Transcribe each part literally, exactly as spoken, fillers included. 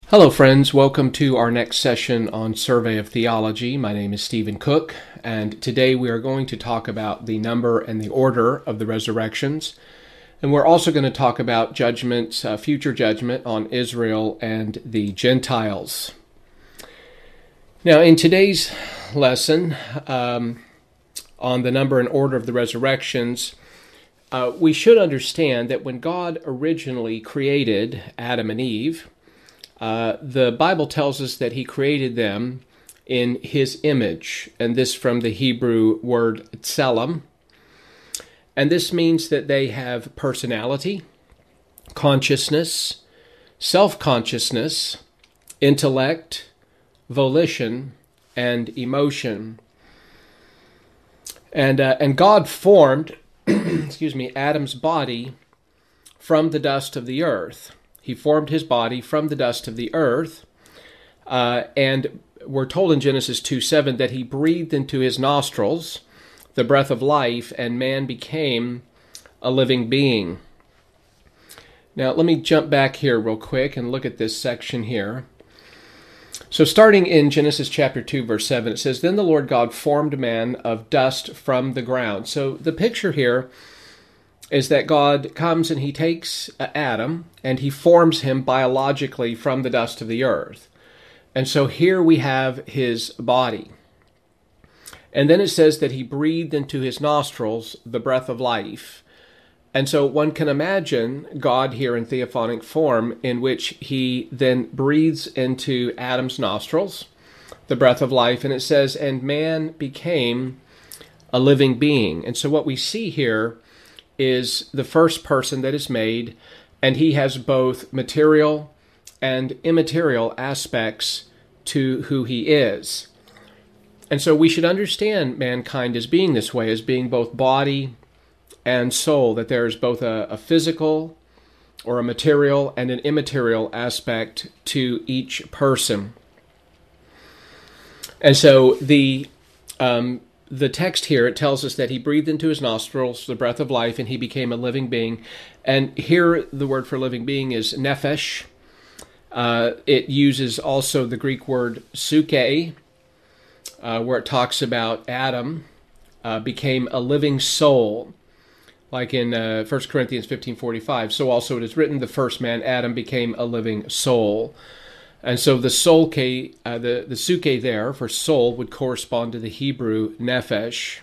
Hello friends, welcome to our next session on Survey of Theology. My name is Stephen Cook, and today we are going to talk about the number and the order of the resurrections. And we're also going to talk about judgment, uh, future judgment on Israel and the Gentiles. Now in today's lesson um, on the number and order of the resurrections, uh, we should understand that when God originally created Adam and Eve, Uh, the Bible tells us that he created them in his image, and this from the Hebrew word tselem. And this means that they have personality, consciousness, self-consciousness, intellect, volition, and emotion. And uh, and God formed, excuse me, Adam's body from the dust of the earth. He formed his body from the dust of the earth, uh, and we're told in Genesis two seven that he breathed into his nostrils the breath of life, and man became a living being. Now, let me jump back here real quick and look at this section here. So starting in Genesis chapter two, verse seven, it says, "Then the Lord God formed man of dust from the ground." So the picture here is that God comes and he takes Adam and he forms him biologically from the dust of the earth. And so here we have his body. And then it says that he breathed into his nostrils the breath of life. And so one can imagine God here in theophanic form, in which he then breathes into Adam's nostrils the breath of life. And it says, and man became a living being. And so what we see here is the first person that is made, and he has both material and immaterial aspects to who he is. And so we should understand mankind as being this way, as being both body and soul, that there is both a, a physical or a material and an immaterial aspect to each person. And so the um, The text here, it tells us that he breathed into his nostrils the breath of life, and he became a living being. And here the word for living being is nephesh. Uh, it uses also the Greek word suke, uh, where it talks about Adam uh, became a living soul, like in uh, First Corinthians fifteen forty-five. So also it is written, the first man, Adam, became a living soul. And so the soul, uh, the, the suke there for soul would correspond to the Hebrew nephesh.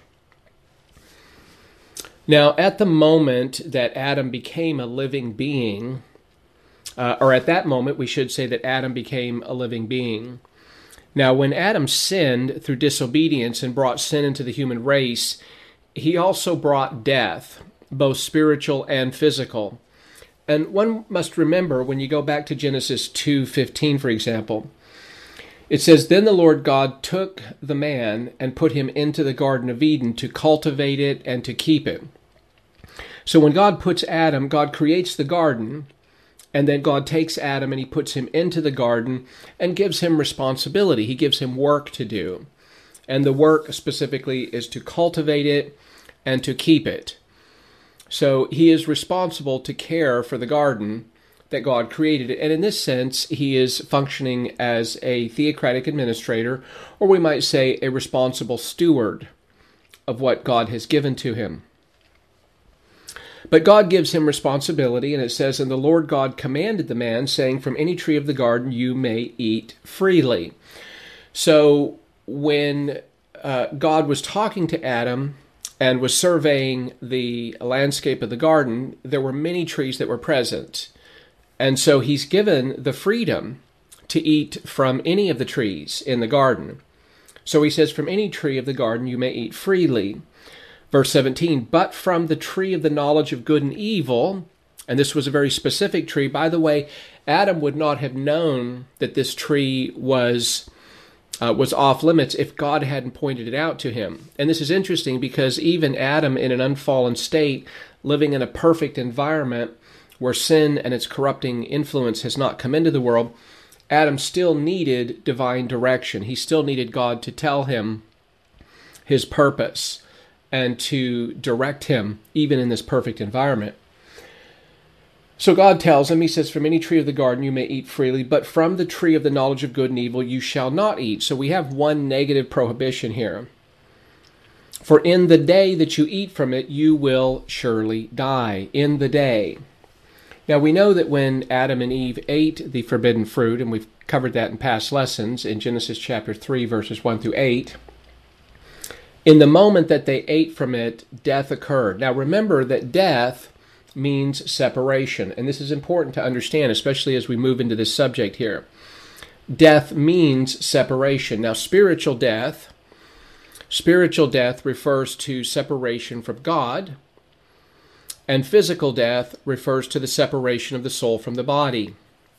Now, at the moment that Adam became a living being, uh, or at that moment, we should say that Adam became a living being. Now, when Adam sinned through disobedience and brought sin into the human race, he also brought death, both spiritual and physical. And one must remember, when you go back to Genesis two fifteen, for example, it says, "Then the Lord God took the man and put him into the Garden of Eden to cultivate it and to keep it." So when God puts Adam, God creates the garden, and then God takes Adam and he puts him into the garden and gives him responsibility. He gives him work to do. And the work specifically is to cultivate it and to keep it. So he is responsible to care for the garden that God created. And in this sense, he is functioning as a theocratic administrator, or we might say a responsible steward of what God has given to him. But God gives him responsibility, and it says, "And the Lord God commanded the man, saying, from any tree of the garden you may eat freely." So when uh, God was talking to Adam and was surveying the landscape of the garden, there were many trees that were present. And so he's given the freedom to eat from any of the trees in the garden. So he says, from any tree of the garden you may eat freely. Verse seventeen, "But from the tree of the knowledge of good and evil," and this was a very specific tree. By the way, Adam would not have known that this tree was Uh, was off limits if God hadn't pointed it out to him. And this is interesting because even Adam, in an unfallen state, living in a perfect environment where sin and its corrupting influence has not come into the world, Adam still needed divine direction. He still needed God to tell him his purpose and to direct him even in this perfect environment. So God tells him, he says, from any tree of the garden you may eat freely, but from the tree of the knowledge of good and evil you shall not eat. So we have one negative prohibition here. For in the day that you eat from it, you will surely die. In the day. Now we know that when Adam and Eve ate the forbidden fruit, and we've covered that in past lessons in Genesis chapter three, verses one through eight, in the moment that they ate from it, death occurred. Now remember that death means separation, and this is important to understand, especially as we move into this subject here. Death means separation. Now spiritual death, spiritual death refers to separation from God, and physical death refers to the separation of the soul from the body.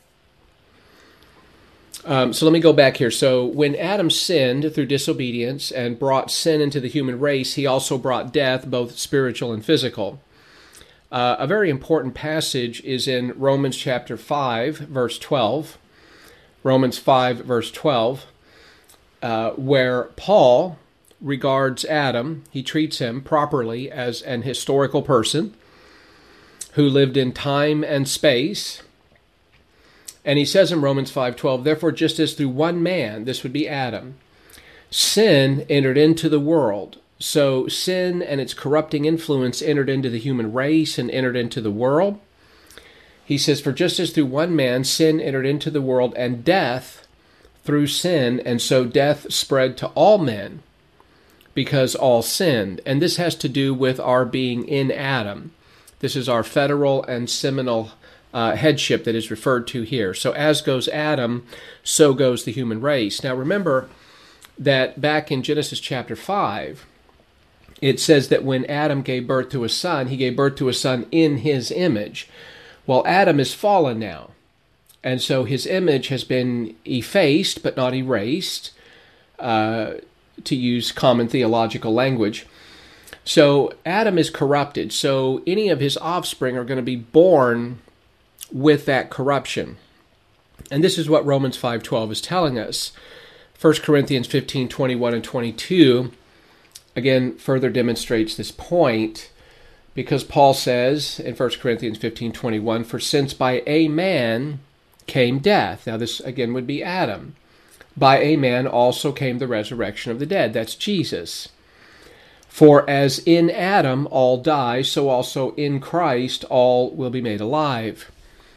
Um, so let me go back here. So when Adam sinned through disobedience and brought sin into the human race, he also brought death, both spiritual and physical. Uh, a very important passage is in Romans chapter five, verse twelve. Romans five, verse twelve, uh, where Paul regards Adam, he treats him properly as an historical person who lived in time and space. And he says in Romans five twelve, therefore just as through one man, this would be Adam, sin entered into the world. So sin and its corrupting influence entered into the human race and entered into the world. He says, for just as through one man sin entered into the world, and death through sin, and so death spread to all men because all sinned. And this has to do with our being in Adam. This is our federal and seminal uh, headship that is referred to here. So as goes Adam, so goes the human race. Now remember that back in Genesis chapter five, it says that when Adam gave birth to a son, he gave birth to a son in his image. Well, Adam is fallen now, and so his image has been effaced but not erased, uh, to use common theological language. So Adam is corrupted, so any of his offspring are going to be born with that corruption. And this is what Romans five twelve is telling us. First Corinthians fifteen twenty-one and twenty-two again further demonstrates this point, because Paul says in First Corinthians fifteen twenty-one, for since by a man came death. Now this again would be Adam. By a man also came the resurrection of the dead. That's Jesus. For as in Adam all die, so also in Christ all will be made alive.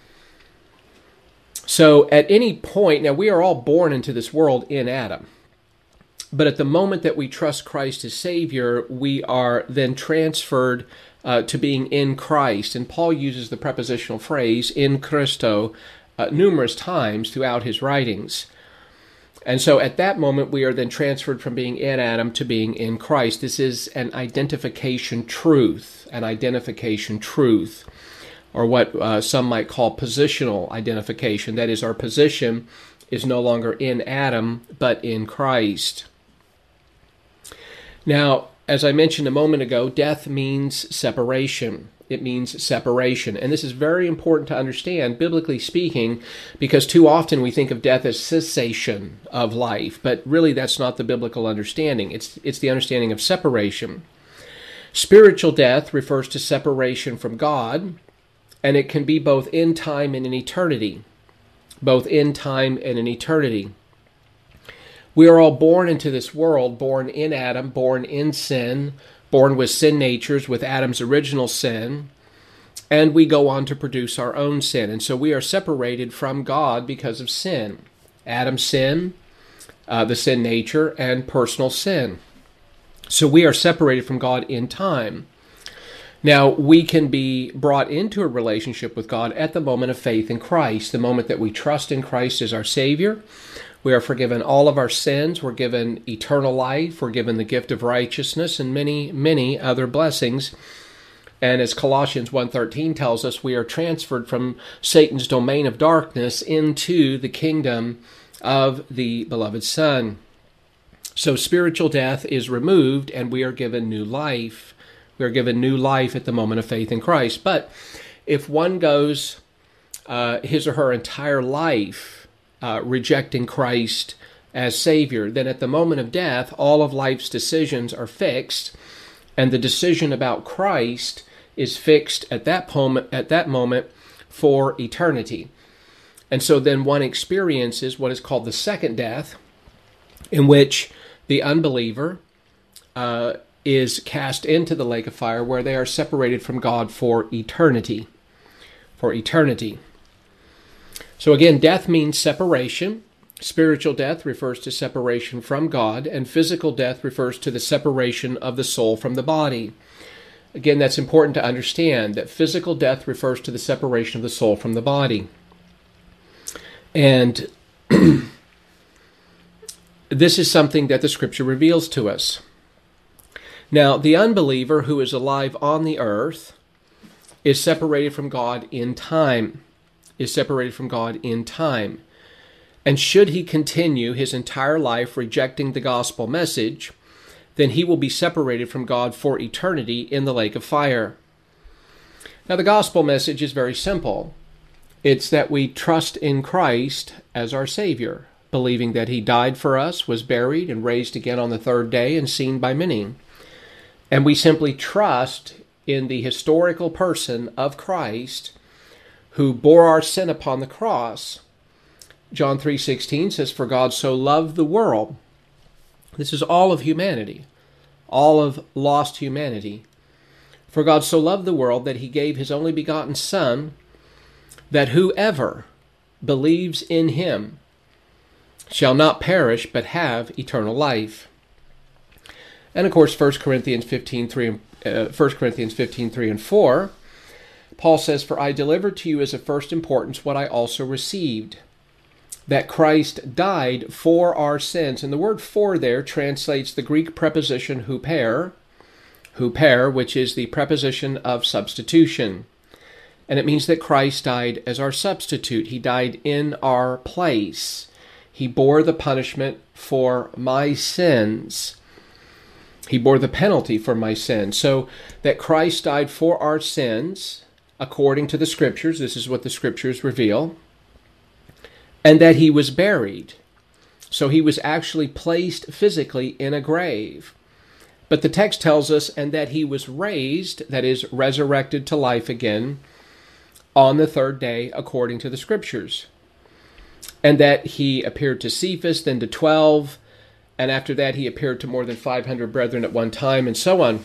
So at any point, now we are all born into this world in Adam. But at the moment that we trust Christ as Savior, we are then transferred uh, to being in Christ. And Paul uses the prepositional phrase, in Christo, uh, numerous times throughout his writings. And so at that moment, we are then transferred from being in Adam to being in Christ. This is an identification truth, an identification truth, or what uh, some might call positional identification. That is, our position is no longer in Adam, but in Christ. Now, as I mentioned a moment ago, death means separation. It means separation. And this is very important to understand, biblically speaking, because too often we think of death as cessation of life, but really that's not the biblical understanding. It's, it's the understanding of separation. Spiritual death refers to separation from God, and it can be both in time and in eternity. Both in time and in eternity. We are all born into this world, born in Adam, born in sin, born with sin natures, with Adam's original sin, and we go on to produce our own sin. And so we are separated from God because of sin. Adam's sin, uh, the sin nature, and personal sin. So we are separated from God in time. Now, we can be brought into a relationship with God at the moment of faith in Christ, the moment that we trust in Christ as our Savior. We are forgiven all of our sins. We're given eternal life. We're given the gift of righteousness and many, many other blessings. And as Colossians one thirteen tells us, we are transferred from Satan's domain of darkness into the kingdom of the beloved Son. So spiritual death is removed and we are given new life. We are given new life at the moment of faith in Christ. But if one goes uh, his or her entire life Uh, rejecting Christ as Savior, then at the moment of death, all of life's decisions are fixed, and the decision about Christ is fixed at that moment, at that moment for eternity. And so then one experiences what is called the second death, in which the unbeliever uh, is cast into the lake of fire, where they are separated from God for eternity. For eternity. So again, death means separation. Spiritual death refers to separation from God, and physical death refers to the separation of the soul from the body. Again, that's important to understand, that physical death refers to the separation of the soul from the body. And this is something that the Scripture reveals to us. Now, the unbeliever who is alive on the earth is separated from God in time, is separated from God in time. And should he continue his entire life rejecting the gospel message, then he will be separated from God for eternity in the lake of fire. Now, the gospel message is very simple. It's that we trust in Christ as our Savior, believing that he died for us, was buried, and raised again on the third day and seen by many. And we simply trust in the historical person of Christ, who bore our sin upon the cross. John three sixteen says, "For God so loved the world." This is all of humanity, all of lost humanity. "For God so loved the world that he gave his only begotten Son, that whoever believes in him shall not perish but have eternal life." And of course, First Corinthians fifteen three, uh, First Corinthians fifteen three and four, Paul says, "For I delivered to you as of first importance what I also received, that Christ died for our sins." And the word "for" there translates the Greek preposition huper, huper, which is the preposition of substitution. And it means that Christ died as our substitute. He died in our place. He bore the punishment for my sins. He bore the penalty for my sins. So that Christ died for our sins, according to the Scriptures, this is what the Scriptures reveal, and that he was buried. So he was actually placed physically in a grave. But the text tells us, and that he was raised, that is, resurrected to life again, on the third day, according to the Scriptures. And that he appeared to Cephas, then to twelve, and after that he appeared to more than five hundred brethren at one time, and so on.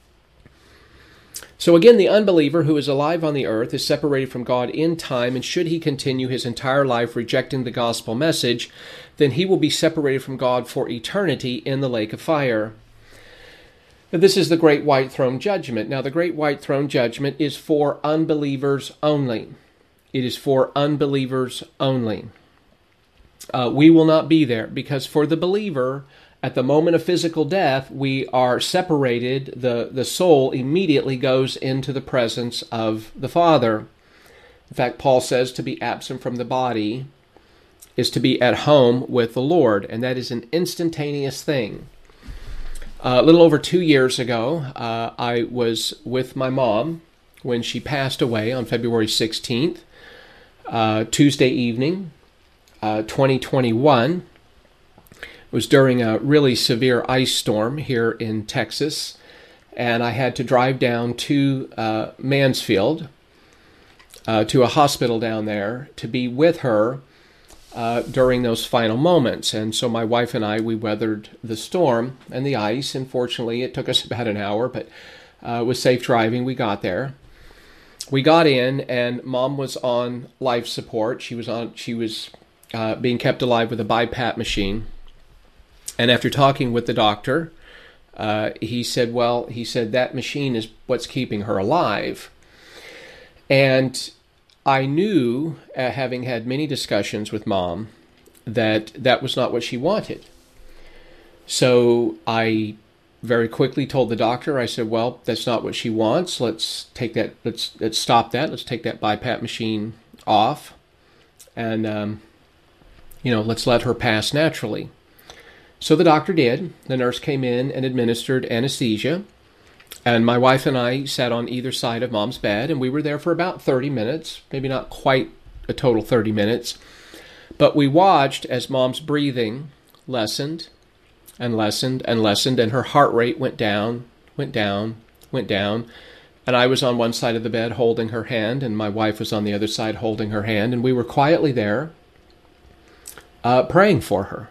So again, the unbeliever who is alive on the earth is separated from God in time, and should he continue his entire life rejecting the gospel message, then he will be separated from God for eternity in the lake of fire. Now, this is the Great White Throne Judgment. Now, the Great White Throne Judgment is for unbelievers only. It is for unbelievers only. Uh, we will not be there, because for the believer, at the moment of physical death, we are separated. The, the soul immediately goes into the presence of the Father. In fact, Paul says to be absent from the body is to be at home with the Lord, and that is an instantaneous thing. Uh, a little over two years ago, uh, I was with my mom when she passed away on February sixteenth, uh, Tuesday evening, uh, twenty twenty-one. It was during a really severe ice storm here in Texas, and I had to drive down to uh, Mansfield, uh, to a hospital down there, to be with her uh, during those final moments. And so my wife and I, we weathered the storm and the ice, and fortunately it took us about an hour, but uh, with safe driving we got there. We got in, and Mom was on life support. She was on. She was uh, being kept alive with a BiPAP machine. And after talking with the doctor, uh, he said, well, he said that machine is what's keeping her alive. And I knew, uh, having had many discussions with Mom, that that was not what she wanted. So I very quickly told the doctor, I said, well, that's not what she wants. Let's take that, let's, let's stop that. Let's take that BiPAP machine off. And, um, you know, let's let her pass naturally. So the doctor did. The nurse came in and administered anesthesia. And my wife and I sat on either side of Mom's bed, and we were there for about thirty minutes, maybe not quite a total thirty minutes. But we watched as Mom's breathing lessened and lessened and lessened, and her heart rate went down, went down, went down. And I was on one side of the bed holding her hand, and my wife was on the other side holding her hand, and we were quietly there uh, praying for her.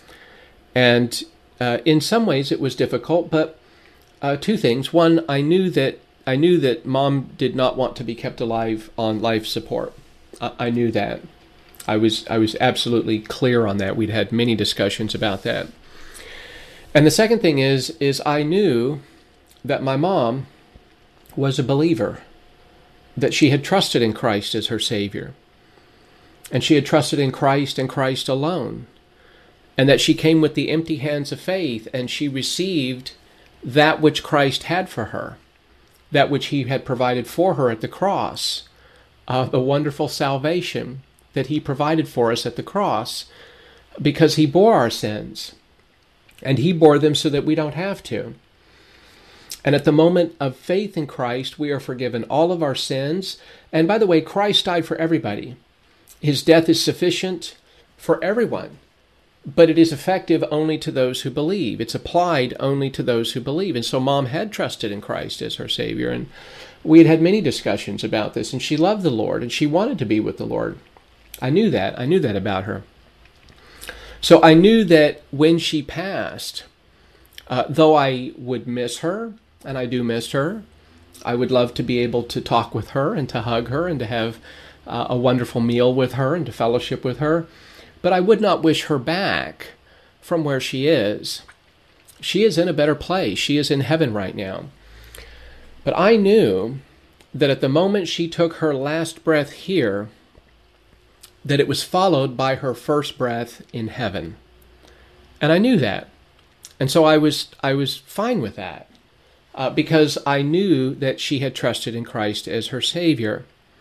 And uh, in some ways it was difficult, but uh, two things. One, I knew that I knew that Mom did not want to be kept alive on life support. I, I knew that. I was I was absolutely clear on that. We'd had many discussions about that. And the second thing is is I knew that my mom was a believer, that she had trusted in Christ as her Savior, and she had trusted in Christ and Christ alone, and that she came with the empty hands of faith, and she received that which Christ had for her, that which he had provided for her at the cross, uh, the wonderful salvation that he provided for us at the cross, because he bore our sins, and he bore them so that we don't have to. And at the moment of faith in Christ, we are forgiven all of our sins. And by the way, Christ died for everybody. His death is sufficient for everyone, but it is effective only to those who believe. It's applied only to those who believe. And so Mom had trusted in Christ as her Savior, and we had had many discussions about this, and she loved the Lord, and she wanted to be with the Lord. I knew that. I knew that about her. So I knew that when she passed, uh, though I would miss her, and I do miss her, I would love to be able to talk with her and to hug her and to have uh, a wonderful meal with her and to fellowship with her. But I would not wish her back from where she is. She is in a better place. She is in heaven right now. But I knew that at the moment she took her last breath here, that it was followed by her first breath in heaven. And I knew that. And so I was I was fine with that. Uh, because I knew that she had trusted in Christ as her Savior.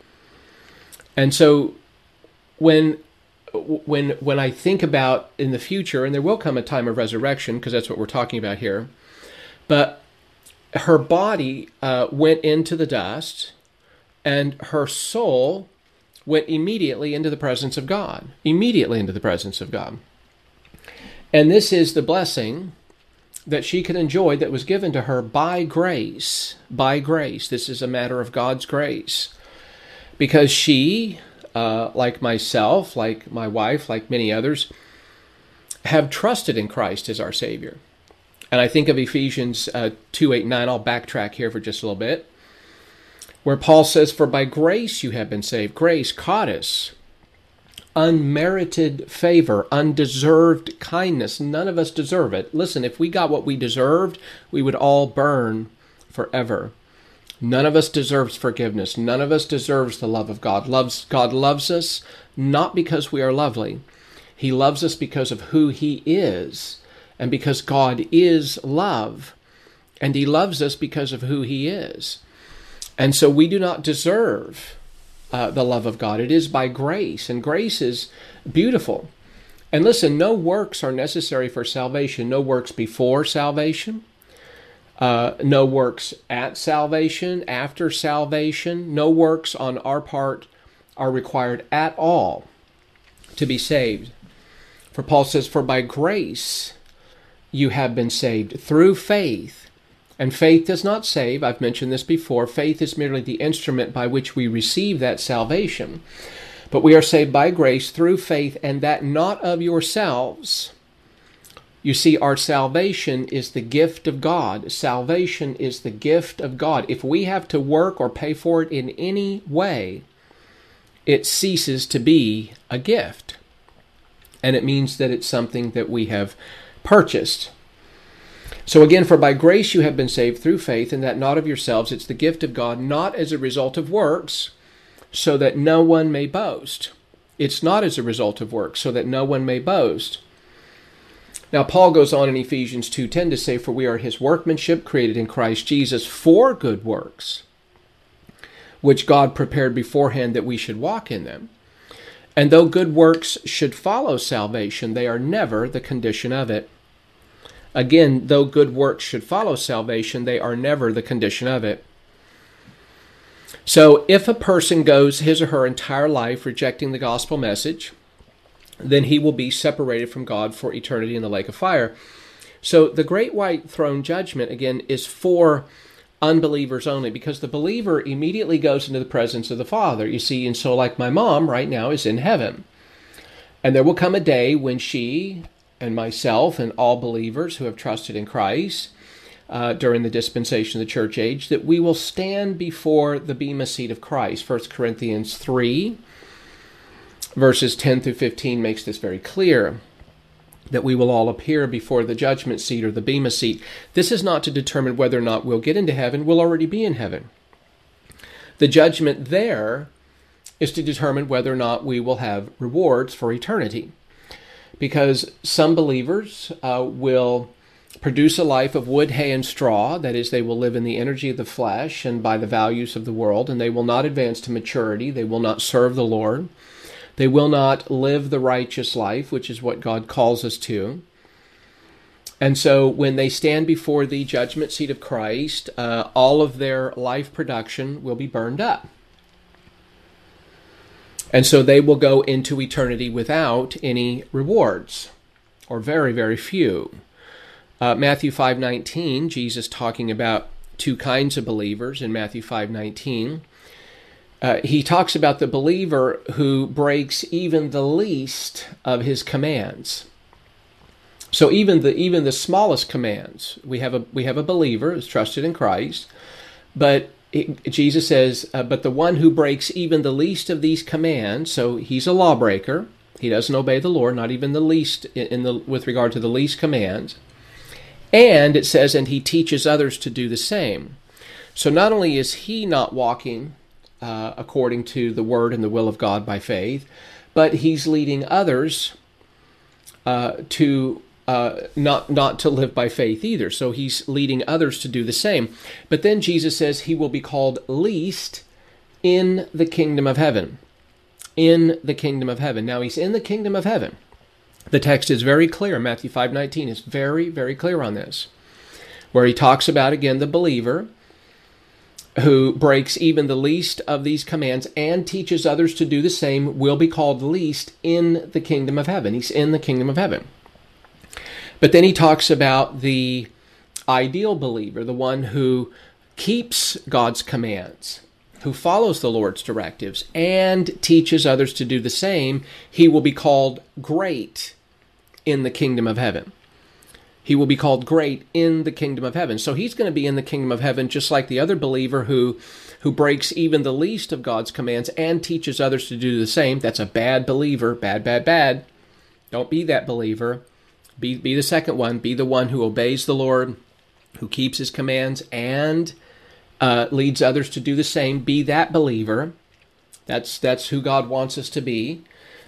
And so when when when I think about in the future, and there will come a time of resurrection, because that's what we're talking about here, but her body uh, went into the dust, and her soul went immediately into the presence of God, immediately into the presence of God. And this is the blessing that she could enjoy that was given to her by grace, by grace. This is a matter of God's grace. Because she, uh, like myself, like my wife, like many others, have trusted in Christ as our Savior. And I think of Ephesians uh, two, eight, nine. I'll backtrack here for just a little bit, where Paul says, "For by grace you have been saved." Grace, charis, unmerited favor, undeserved kindness. None of us deserve it. Listen, if we got what we deserved, we would all burn forever. None of us deserves forgiveness. None of us deserves the love of God. Loves God loves us not because we are lovely. He loves us because of who He is, and because God is love. And He loves us because of who He is. And so we do not deserve Uh, the love of God. It is by grace, and grace is beautiful. And listen, no works are necessary for salvation. No works before salvation. Uh, no works at salvation, after salvation. No works on our part are required at all to be saved. For Paul says, "For by grace you have been saved through faith." And faith does not save. I've mentioned this before. Faith is merely the instrument by which we receive that salvation. But we are saved by grace through faith, and that not of yourselves. You see, our salvation is the gift of God. Salvation is the gift of God. If we have to work or pay for it in any way, it ceases to be a gift. And it means that it's something that we have purchased. So again, "For by grace you have been saved through faith, and that not of yourselves." It's the gift of God, not as a result of works, so that no one may boast. It's not as a result of works, so that no one may boast. Now, Paul goes on in Ephesians two ten to say, "For we are His workmanship, created in Christ Jesus for good works, which God prepared beforehand that we should walk in them." And though good works should follow salvation, they are never the condition of it. Again, though good works should follow salvation, they are never the condition of it. So if a person goes his or her entire life rejecting the gospel message, then he will be separated from God for eternity in the lake of fire. So the great white throne judgment, again, is for unbelievers only, because the believer immediately goes into the presence of the Father. You see, and so like my mom right now is in heaven. And there will come a day when she and myself and all believers who have trusted in Christ uh, during the dispensation of the church age, that we will stand before the bema seat of Christ. First Corinthians three, verses ten through fifteen makes this very clear, that we will all appear before the judgment seat or the bema seat. This is not to determine whether or not we'll get into heaven. We'll already be in heaven. The judgment there is to determine whether or not we will have rewards for eternity. Because some believers uh, will produce a life of wood, hay, and straw. That is, they will live in the energy of the flesh and by the values of the world, and they will not advance to maturity. They will not serve the Lord. They will not live the righteous life, which is what God calls us to. And so when they stand before the judgment seat of Christ, uh, all of their life production will be burned up. And so they will go into eternity without any rewards, or very, very few. Uh, Matthew five nineteen, Jesus talking about two kinds of believers in Matthew five nineteen. Uh, he talks about the believer who breaks even the least of his commands. So even the even the smallest commands, we have a we have a believer who's trusted in Christ, but it, Jesus says, uh, but the one who breaks even the least of these commands, so he's a lawbreaker. He doesn't obey the Lord, not even the least in, in the with regard to the least commands. And it says, and he teaches others to do the same. So not only is he not walking uh, according to the word and the will of God by faith, but he's leading others uh, to Uh, not not to live by faith either. So he's leading others to do the same. But then Jesus says he will be called least in the kingdom of heaven. In the kingdom of heaven. Now he's in the kingdom of heaven. The text is very clear. Matthew five nineteen is very, very clear on this, where he talks about, again, the believer who breaks even the least of these commands and teaches others to do the same will be called least in the kingdom of heaven. He's in the kingdom of heaven. But then he talks about the ideal believer, the one who keeps God's commands, who follows the Lord's directives, and teaches others to do the same. He will be called great in the kingdom of heaven. He will be called great in the kingdom of heaven. So he's going to be in the kingdom of heaven just like the other believer who, who breaks even the least of God's commands and teaches others to do the same. That's a bad believer. Bad, bad, bad. Don't be that believer. Be, be the second one. Be the one who obeys the Lord, who keeps his commands, and uh, leads others to do the same. Be that believer. That's, that's who God wants us to be.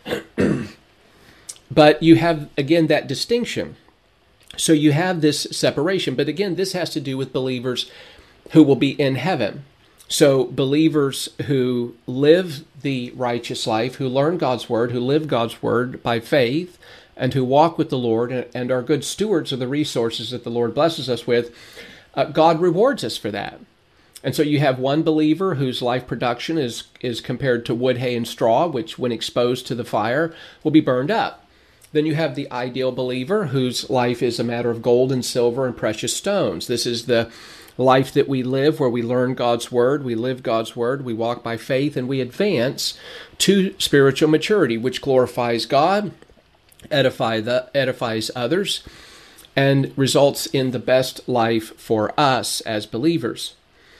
But you have, again, that distinction. So you have this separation. But again, this has to do with believers who will be in heaven. So believers who live the righteous life, who learn God's word, who live God's word by faith, and who walk with the Lord and are good stewards of the resources that the Lord blesses us with, uh, God rewards us for that. And so you have one believer whose life production is, is compared to wood, hay, and straw, which when exposed to the fire will be burned up. Then you have the ideal believer whose life is a matter of gold and silver and precious stones. This is the life that we live where we learn God's word, we live God's word, we walk by faith, and we advance to spiritual maturity, which glorifies God, edify the, edifies others, and results in the best life for us as believers.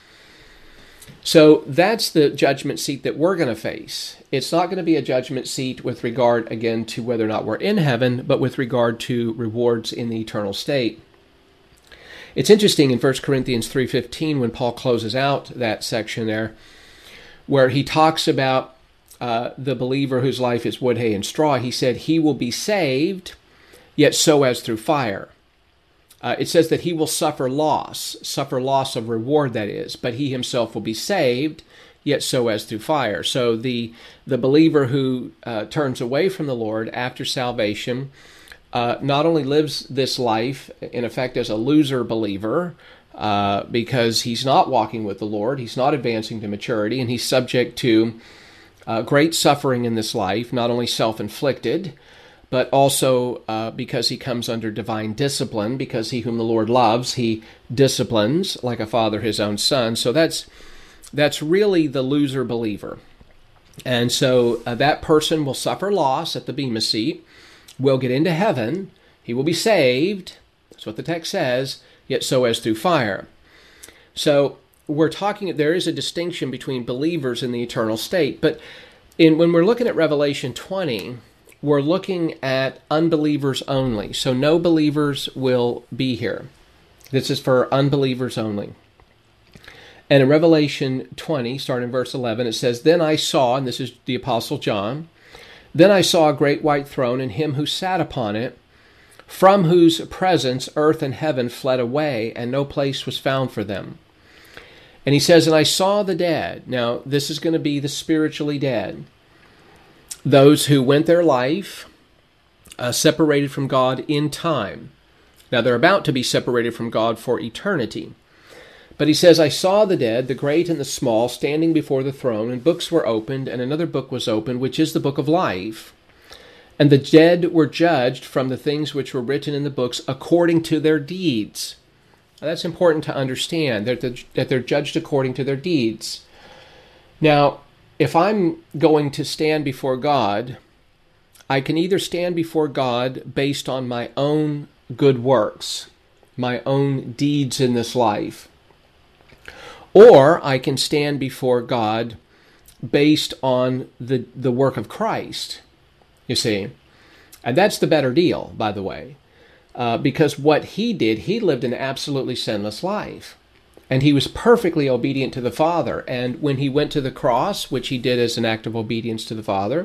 So that's the judgment seat that we're going to face. It's not going to be a judgment seat with regard, again, to whether or not we're in heaven, but with regard to rewards in the eternal state. It's interesting in First Corinthians three fifteen when Paul closes out that section there, where he talks about Uh, the believer whose life is wood, hay, and straw. He said he will be saved, yet so as through fire. Uh, it says that he will suffer loss, suffer loss of reward, that is, but he himself will be saved, yet so as through fire. So the the believer who uh, turns away from the Lord after salvation uh, not only lives this life, in effect, as a loser believer, uh, because he's not walking with the Lord, he's not advancing to maturity, and he's subject to Uh, great suffering in this life, not only self-inflicted, but also uh, because he comes under divine discipline, because he whom the Lord loves, he disciplines like a father his own son. So that's that's really the loser believer. And so uh, that person will suffer loss at the Bema seat, will get into heaven, he will be saved, that's what the text says, yet so as through fire. So we're talking, there is a distinction between believers in the eternal state, but in when we're looking at Revelation twenty, we're looking at unbelievers only. So no believers will be here. This is for unbelievers only. And in Revelation twenty, starting in verse eleven, it says, Then I saw, and this is the Apostle John, Then I saw a great white throne, and him who sat upon it, from whose presence earth and heaven fled away, and no place was found for them. And he says, And I saw the dead. Now, this is going to be the spiritually dead. Those who went their life uh, separated from God in time. Now, they're about to be separated from God for eternity. But he says, I saw the dead, the great and the small, standing before the throne, and books were opened, and another book was opened, which is the book of life. And the dead were judged from the things which were written in the books according to their deeds. Now, that's important to understand, that they're, that they're judged according to their deeds. Now, if I'm going to stand before God, I can either stand before God based on my own good works, my own deeds in this life, or I can stand before God based on the, the work of Christ, you see. And that's the better deal, by the way, uh, because what he did, he lived an absolutely sinless life. And he was perfectly obedient to the Father. And when he went to the cross, which he did as an act of obedience to the Father,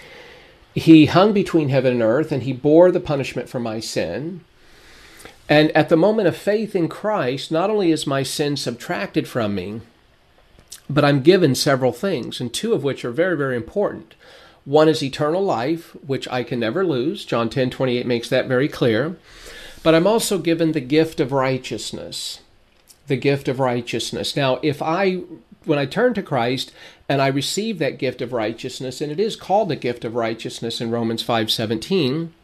he hung between heaven and earth, and he bore the punishment for my sin. And at the moment of faith in Christ, not only is my sin subtracted from me, but I'm given several things, and two of which are very, very important. One is eternal life, which I can never lose. John ten twenty-eight makes that very clear. But I'm also given the gift of righteousness. The gift of righteousness. Now, if I, when I turn to Christ and I receive that gift of righteousness, and it is called the gift of righteousness in Romans five seventeen,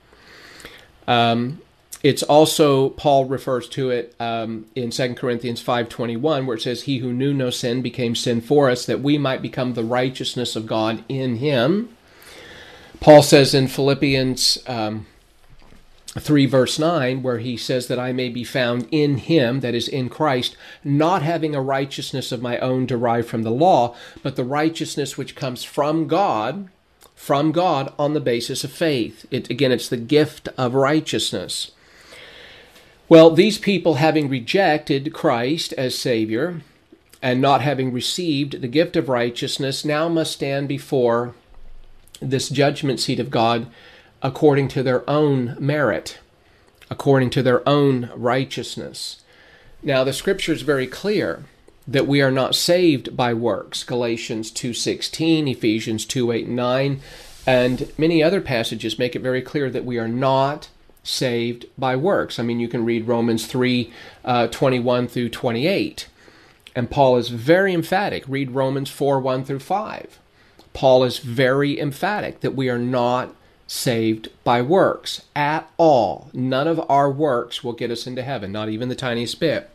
um, it's also, Paul refers to it um, in Second Corinthians five twenty-one, where it says, He who knew no sin became sin for us, that we might become the righteousness of God in him. Paul says in Philippians um, three verse nine, where he says that I may be found in him, that is in Christ, not having a righteousness of my own derived from the law, but the righteousness which comes from God, from God on the basis of faith. It, again, it's the gift of righteousness. Well, these people, having rejected Christ as Savior and not having received the gift of righteousness, now must stand before this judgment seat of God according to their own merit, according to their own righteousness. Now, the Scripture is very clear that we are not saved by works. Galatians two sixteen, Ephesians two eight and nine, and many other passages make it very clear that we are not saved by works. I mean, you can read Romans three twenty-one through twenty-eight, and Paul is very emphatic. Read Romans four one through five. Paul is very emphatic that we are not saved by works at all. None of our works will get us into heaven, not even the tiniest bit.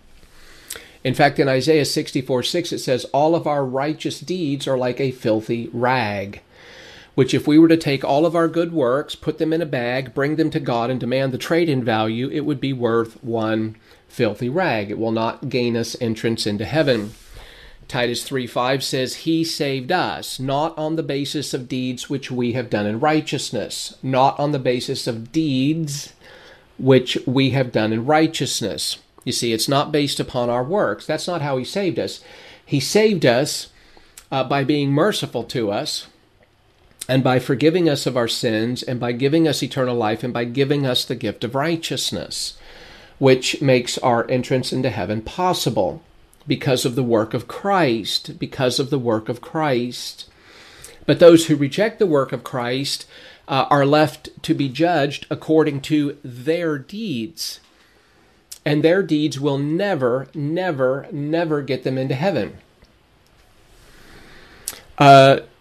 In fact, in Isaiah sixty-four six, it says, All of our righteous deeds are like a filthy rag, which if we were to take all of our good works, put them in a bag, bring them to God, and demand the trade-in value, it would be worth one filthy rag. It will not gain us entrance into heaven. Titus three five says, He saved us, not on the basis of deeds which we have done in righteousness, not on the basis of deeds which we have done in righteousness. You see, it's not based upon our works. That's not how He saved us. He saved us uh, by being merciful to us, and by forgiving us of our sins, and by giving us eternal life, and by giving us the gift of righteousness, which makes our entrance into heaven possible. Because of the work of Christ, because of the work of Christ. But those who reject the work of Christ uh, are left to be judged according to their deeds. And their deeds will never, never, never get them into heaven. Uh,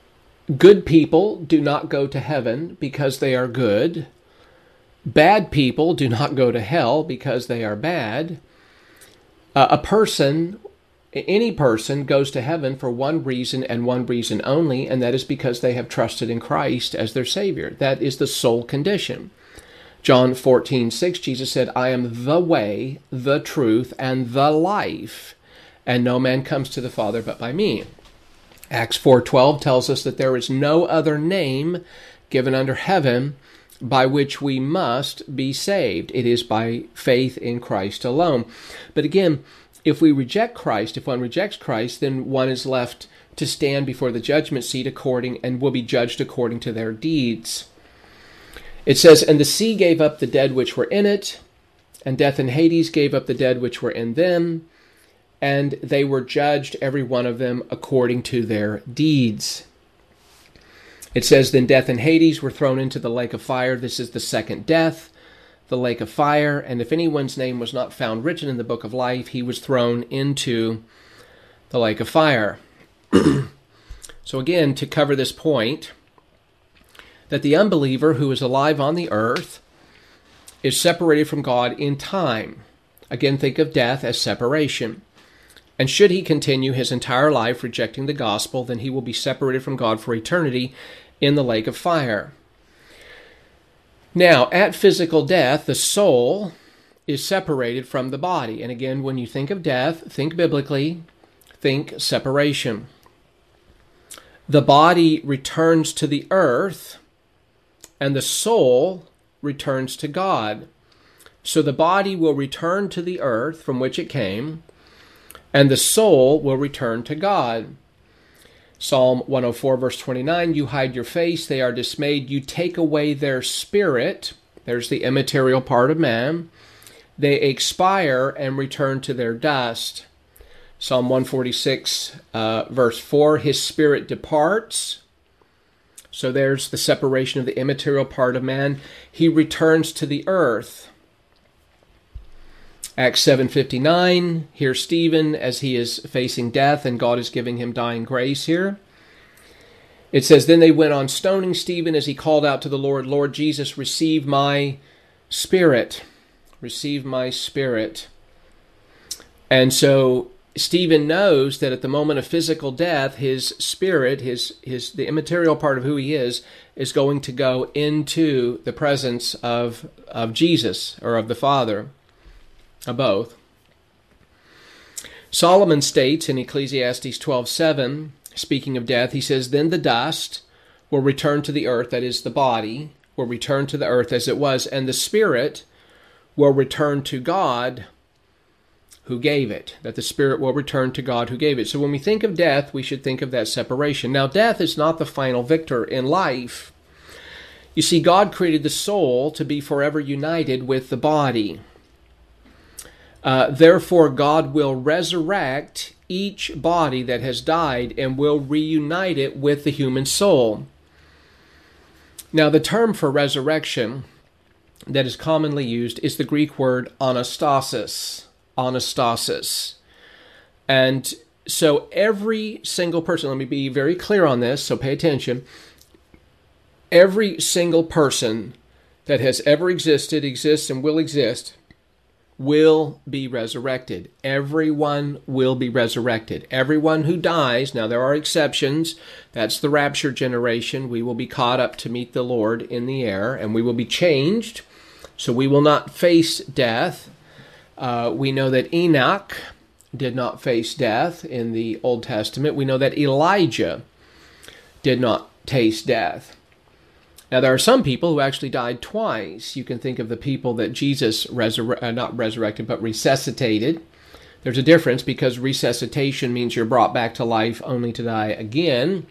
Good people do not go to heaven because they are good. Bad people do not go to hell because they are bad. Uh, a person, any person, goes to heaven for one reason and one reason only, and that is because they have trusted in Christ as their Savior. That is the sole condition. John fourteen six, Jesus said, I am the way, the truth, and the life, and no man comes to the Father but by me. Acts four twelve tells us that there is no other name given under heaven by which we must be saved. It is by faith in Christ alone. But again, if we reject Christ, if one rejects Christ, then one is left to stand before the judgment seat according and will be judged according to their deeds. It says, and the sea gave up the dead which were in it, and death and Hades gave up the dead which were in them, and they were judged, every one of them, according to their deeds. It says, then death and Hades were thrown into the lake of fire. This is the second death, the lake of fire. And if anyone's name was not found written in the book of life, he was thrown into the lake of fire. So again, to cover this point, that the unbeliever who is alive on the earth is separated from God in time. Again, think of death as separation. And should he continue his entire life rejecting the gospel, then he will be separated from God for eternity in the lake of fire. Now, at physical death, the soul is separated from the body. And again, when you think of death, think biblically, think separation. The body returns to the earth, and the soul returns to God. So the body will return to the earth from which it came, and the soul will return to God. Psalm one oh four, verse twenty-nine, you hide your face, they are dismayed. You take away their spirit. There's the immaterial part of man. They expire and return to their dust. Psalm one forty-six, uh, verse four, his spirit departs. So there's the separation of the immaterial part of man. He returns to the earth. Acts seven fifty-nine, here's Stephen as he is facing death, and God is giving him dying grace here. It says, then they went on stoning Stephen as he called out to the Lord, Lord Jesus, receive my spirit. Receive my spirit. And so Stephen knows that at the moment of physical death, his spirit, his his the immaterial part of who he is, is going to go into the presence of, of Jesus, or of the Father. Of both. Solomon states in Ecclesiastes twelve seven, speaking of death, he says, then the dust will return to the earth, that is the body, will return to the earth as it was, and the spirit will return to God who gave it. That the spirit will return to God who gave it. So when we think of death, we should think of that separation. Now, death is not the final victor in life. You see, God created the soul to be forever united with the body. Uh, therefore, God will resurrect each body that has died and will reunite it with the human soul. Now, the term for resurrection that is commonly used is the Greek word anastasis. Anastasis. And so every single person, let me be very clear on this, so pay attention. Every single person that has ever existed, exists, and will exist will be resurrected. Everyone will be resurrected. Everyone who dies, now there are exceptions, that's the rapture generation. We will be caught up to meet the Lord in the air, and we will be changed, so we will not face death. Uh, we know that Enoch did not face death in the Old Testament. We know that Elijah did not taste death. Now, there are some people who actually died twice. You can think of the people that Jesus, resur- uh, not resurrected, but resuscitated. There's a difference because resuscitation means you're brought back to life only to die again,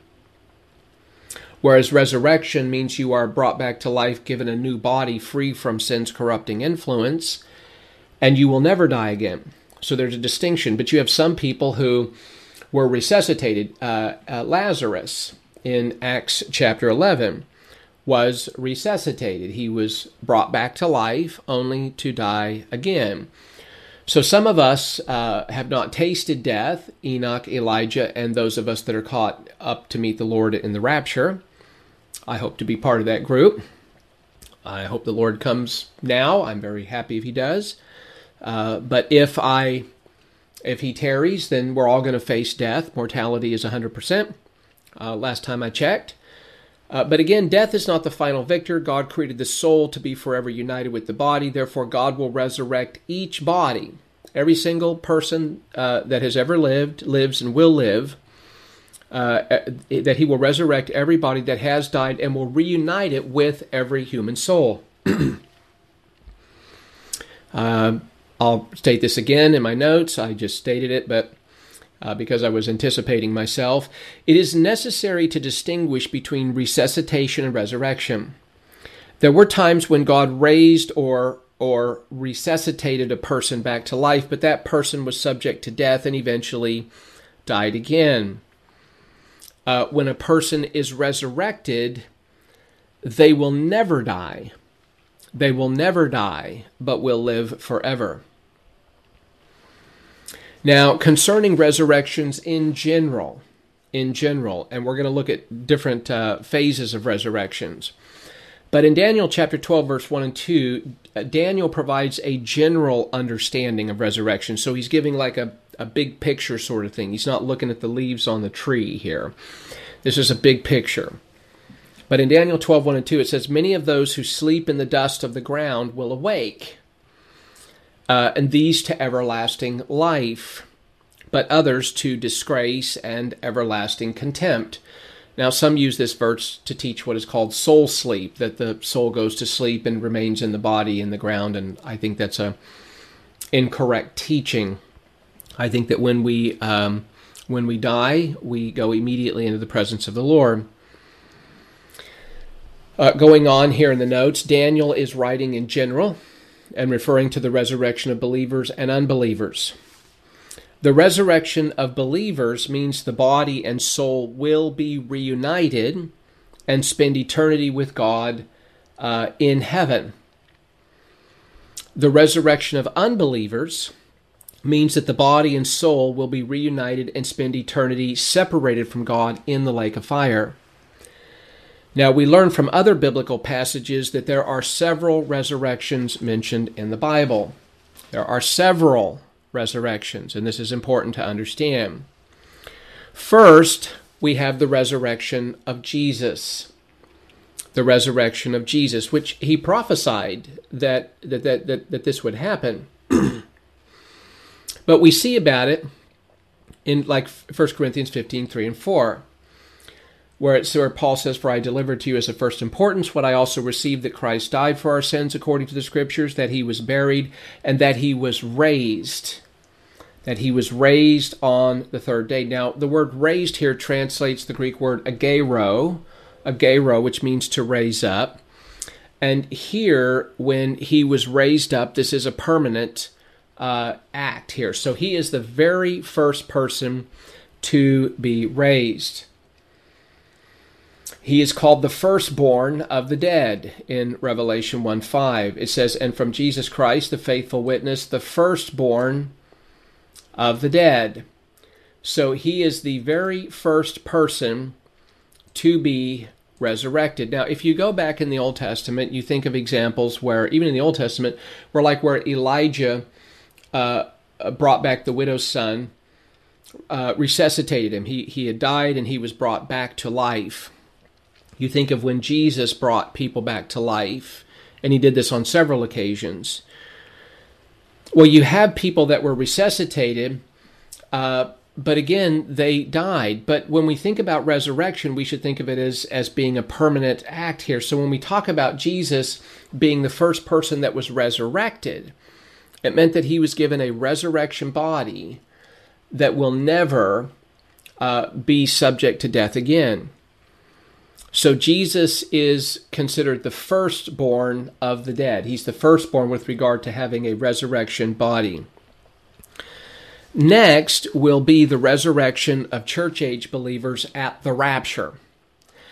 whereas resurrection means you are brought back to life, given a new body free from sin's corrupting influence, and you will never die again. So there's a distinction. But you have some people who were resuscitated. Uh, uh, Lazarus in Acts chapter eleven was resuscitated. He was brought back to life only to die again. So some of us uh, have not tasted death, Enoch, Elijah, and those of us that are caught up to meet the Lord in the rapture. I hope to be part of that group. I hope the Lord comes now. I'm very happy if he does. Uh, but if I, if he tarries, then we're all going to face death. Mortality is one hundred percent, uh, last time I checked. Uh, but again, death is not the final victor. God created the soul to be forever united with the body. Therefore, God will resurrect each body. Every single person uh, that has ever lived, lives, and will live, uh, that he will resurrect every body that has died and will reunite it with every human soul. uh, I'll state this again in my notes. I just stated it, but uh, because I was anticipating myself, it is necessary to distinguish between resuscitation and resurrection. There were times when God raised or or resuscitated a person back to life, but that person was subject to death and eventually died again. Uh, when a person is resurrected, they will never die. They will never die, but will live forever. Now, concerning resurrections in general, in general, and we're going to look at different uh, phases of resurrections. But in Daniel chapter twelve, verse one and two, Daniel provides a general understanding of resurrection. So he's giving like a, a big picture sort of thing. He's not looking at the leaves on the tree here. This is a big picture. But in Daniel twelve, one and two, it says, "Many of those who sleep in the dust of the ground will awake, uh, and these to everlasting life, but others to disgrace and everlasting contempt." Now, some use this verse to teach what is called soul sleep, that the soul goes to sleep and remains in the body in the ground, and I think that's a incorrect teaching. I think that when we um, when we die, we go immediately into the presence of the Lord. Uh, going on here in the notes, Daniel is writing in general and referring to the resurrection of believers and unbelievers. The resurrection of believers means the body and soul will be reunited and spend eternity with God uh, in heaven. The resurrection of unbelievers means that the body and soul will be reunited and spend eternity separated from God in the lake of fire. Now, we learn from other biblical passages that there are several resurrections mentioned in the Bible. There are several resurrections, and this is important to understand. First, we have the resurrection of Jesus. The resurrection of Jesus, which he prophesied that that that that, that this would happen. But we see about it in like First Corinthians fifteen, three and four, where it's where Paul says, "For I delivered to you as of first importance what I also received, that Christ died for our sins according to the Scriptures, that he was buried, and that he was raised." That he was raised on the third day. Now, the word raised here translates the Greek word agero, agero, which means to raise up. And here, when he was raised up, this is a permanent uh, act here. So he is the very first person to be raised. He is called the firstborn of the dead in Revelation one five. It says, "And from Jesus Christ, the faithful witness, the firstborn of the dead." So he is the very first person to be resurrected. Now, if you go back in the Old Testament, you think of examples where, even in the Old Testament, where like where Elijah uh, brought back the widow's son, uh, resuscitated him. He, he had died and he was brought back to life. You think of when Jesus brought people back to life, and he did this on several occasions. Well, you have people that were resuscitated, uh, but again, they died. But when we think about resurrection, we should think of it as, as being a permanent act here. So when we talk about Jesus being the first person that was resurrected, it meant that he was given a resurrection body that will never uh, be subject to death again. So Jesus is considered the firstborn of the dead. He's the firstborn with regard to having a resurrection body. Next will be the resurrection of church-age believers at the rapture. Now, uh, Paul says in First Corinthians fifteen fifty-one, "For I delivered to you as of first importance what I also received, that Christ died for our sins according to the Scriptures, that he was buried, and that he was raised again on the third day." So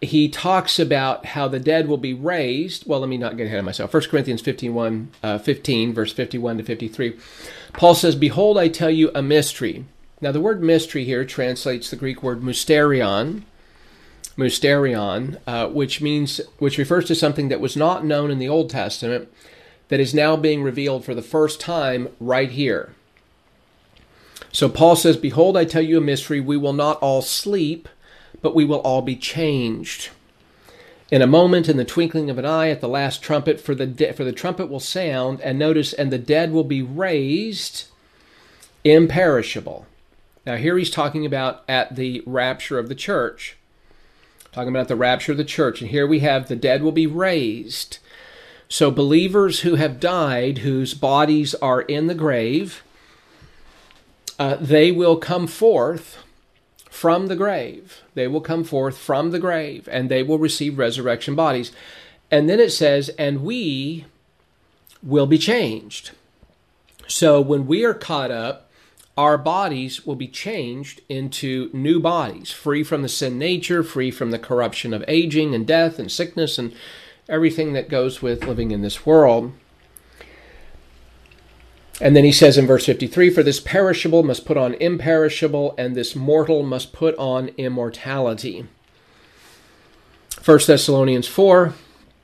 he talks about how the dead will be raised. Well, let me not get ahead of myself. First Corinthians fifteen, uh, fifteen, verse fifty-one to fifty-three. Paul says, "Behold, I tell you a mystery." Now, the word mystery here translates the Greek word mysterion, mysterion, uh, which means, which refers to something that was not known in the Old Testament, that is now being revealed for the first time right here. So Paul says, "Behold, I tell you a mystery. We will not all sleep, but we will all be changed. In a moment, in the twinkling of an eye, at the last trumpet, for the de- for the trumpet will sound, and notice, and the dead will be raised imperishable." Now here he's talking about at the rapture of the church. Talking about the rapture of the church. And here we have the dead will be raised. So believers who have died, whose bodies are in the grave, uh, they will come forth from the grave. They will come forth from the grave, and they will receive resurrection bodies. And then it says, and we will be changed. So when we are caught up, our bodies will be changed into new bodies, free from the sin nature, free from the corruption of aging and death and sickness and everything that goes with living in this world. And then he says in verse fifty-three, "For this perishable must put on imperishable, and this mortal must put on immortality." First Thessalonians four,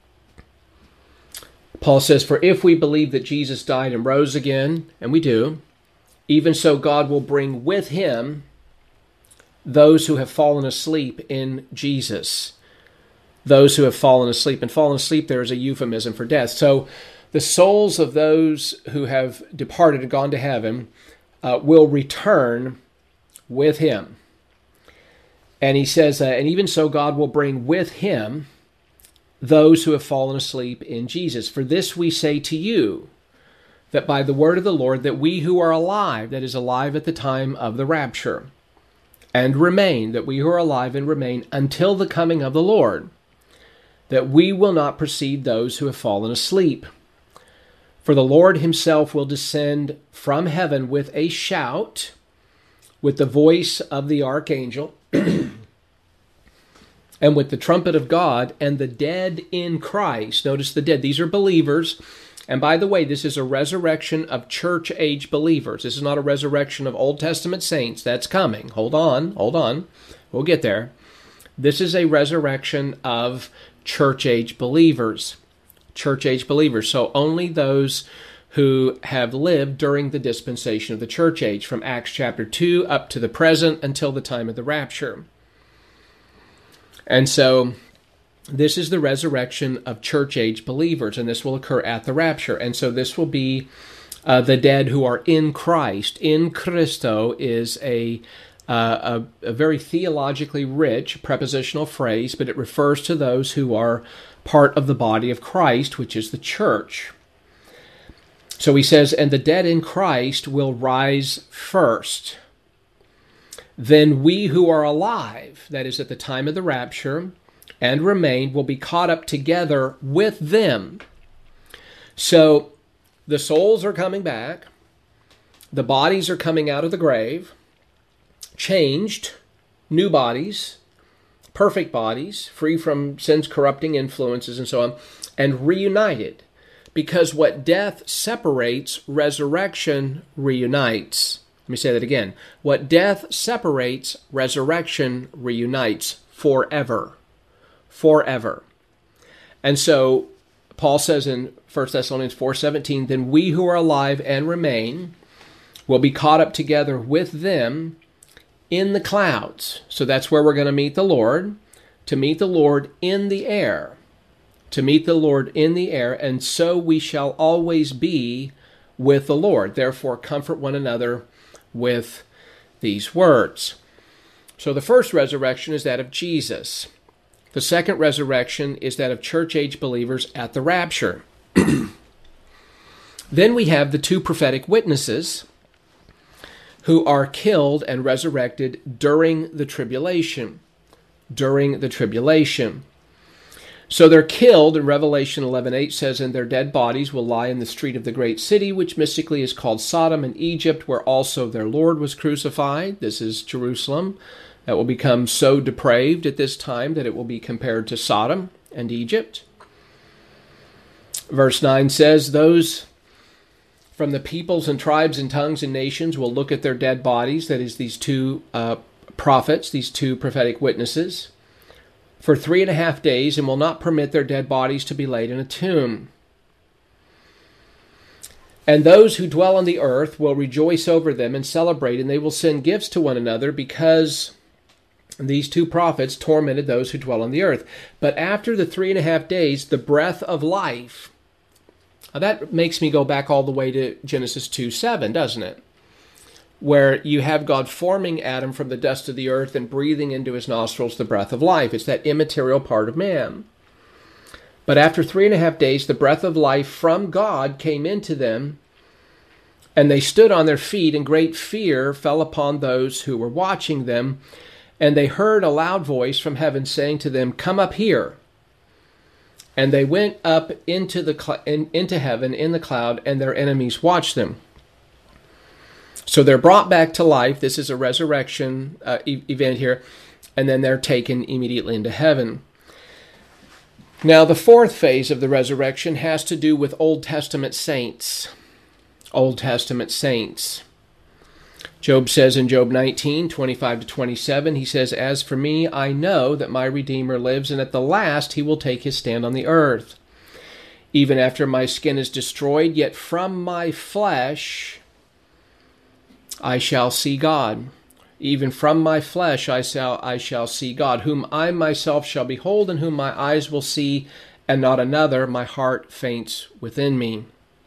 Paul says, "For if we believe that Jesus died and rose again," and we do, "even so God will bring with him those who have fallen asleep in Jesus." Those who have fallen asleep. And fallen asleep there is a euphemism for death. So the souls of those who have departed and gone to heaven uh, will return with him. And he says, uh, and even so God will bring with him those who have fallen asleep in Jesus. "For this we say to you, that by the word of the Lord, that we who are alive," that is alive at the time of the rapture, "and remain," that we who are alive and remain until the coming of the Lord, "that we will not precede those who have fallen asleep. For the Lord himself will descend from heaven with a shout, with the voice of the archangel, and with the trumpet of God, and the dead in Christ," notice the dead, these are believers. And by the way, this is a resurrection of church-age believers. This is not a resurrection of Old Testament saints. That's coming. Hold on, hold on. We'll get there. This is a resurrection of church-age believers. Church-age believers. So only those who have lived during the dispensation of the church age, from Acts chapter two up to the present until the time of the rapture. And so this is the resurrection of church-age believers, and this will occur at the rapture. And so this will be uh, the dead who are in Christ. In Christo is a, uh, a, a very theologically rich prepositional phrase, but it refers to those who are part of the body of Christ, which is the church. So he says, "And the dead in Christ will rise first. Then we who are alive," that is at the time of the rapture, "and remain will be caught up together with them." So the souls are coming back. The bodies are coming out of the grave, changed, new bodies, perfect bodies, free from sin's corrupting influences and so on, and reunited. Because what death separates, resurrection reunites. Let me say that again. What death separates, resurrection reunites forever. Forever. And so Paul says in First Thessalonians four seventeen, "Then we who are alive and remain will be caught up together with them in the clouds." So that's where we're going to meet the Lord, to meet the Lord in the air. To meet the Lord in the air, and so we shall always be with the Lord. Therefore, comfort one another with these words. So the first resurrection is that of Jesus. The second resurrection is that of church-age believers at the rapture. Then we have the two prophetic witnesses who are killed and resurrected during the tribulation. During the tribulation. So they're killed, and Revelation eleven eight says, "And their dead bodies will lie in the street of the great city, which mystically is called Sodom and Egypt, where also their Lord was crucified." This is Jerusalem. that will become so depraved at this time that it will be compared to Sodom and Egypt. Verse nine says, those from the peoples and tribes and tongues and nations will look at their dead bodies, that is, these two uh, prophets, these two prophetic witnesses, for three and a half days, and will not permit their dead bodies to be laid in a tomb. And those who dwell on the earth will rejoice over them and celebrate, and they will send gifts to one another, because these two prophets tormented those who dwell on the earth. But after the three and a half days, the breath of life. Now that makes me go back all the way to Genesis two seven, doesn't it? Where you have God forming Adam from the dust of the earth and breathing into his nostrils the breath of life. It's that immaterial part of man. But after three and a half days, the breath of life from God came into them, and they stood on their feet, and great fear fell upon those who were watching them. And they heard a loud voice from heaven saying to them, "Come up here." And they went up into the cl- in, into heaven in the cloud, and their enemies watched them. So they're brought back to life. This is a resurrection uh, e- event here. And then they're taken immediately into heaven. Now, the fourth phase of the resurrection has to do with Old Testament saints. Old Testament saints. Job says in Job nineteen, twenty-five to twenty-seven, he says, "As for me, I know that my Redeemer lives, and at the last he will take his stand on the earth. Even after my skin is destroyed, yet from my flesh I shall see God. Even from my flesh I shall, I shall see God, whom I myself shall behold, and whom my eyes will see, and not another. My heart faints within me."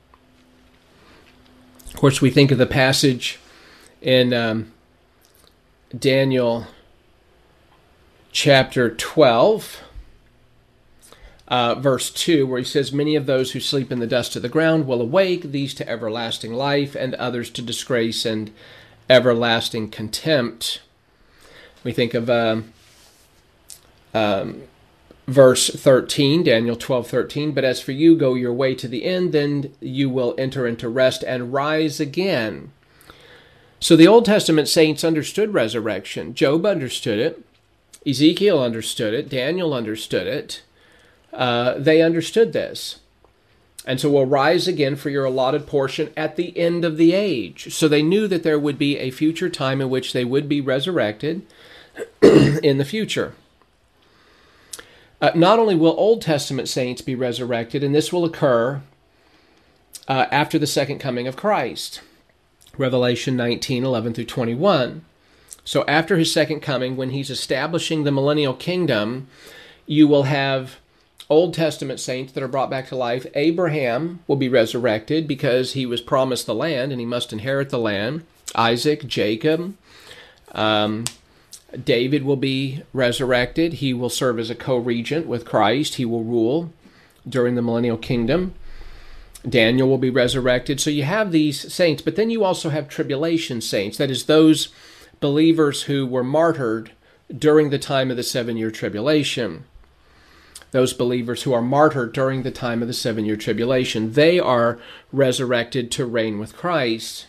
Of course, we think of the passage in um, Daniel chapter twelve, uh, verse two, where he says, "Many of those who sleep in the dust of the ground will awake, these to everlasting life, and others to disgrace and everlasting contempt." We think of um, um, verse thirteen, Daniel twelve thirteen, "But as for you, go your way to the end, then you will enter into rest and rise again." So the Old Testament saints understood resurrection. Job understood it. Ezekiel understood it. Daniel understood it. Uh, they understood this. And so we'll rise again for your allotted portion at the end of the age. So they knew that there would be a future time in which they would be resurrected in the future. Uh, not only will Old Testament saints be resurrected, and this will occur uh, after the second coming of Christ. Revelation nineteen, eleven through twenty-one. So after his second coming, when he's establishing the millennial kingdom, you will have Old Testament saints that are brought back to life. Abraham will be resurrected because he was promised the land and he must inherit the land. Isaac, Jacob, um, David will be resurrected. He will serve as a co-regent with Christ. He will rule during the millennial kingdom. Daniel will be resurrected. So you have these saints, but then you also have tribulation saints. That is, those believers who were martyred during the time of the seven-year tribulation. Those believers who are martyred during the time of the seven-year tribulation. They are resurrected to reign with Christ.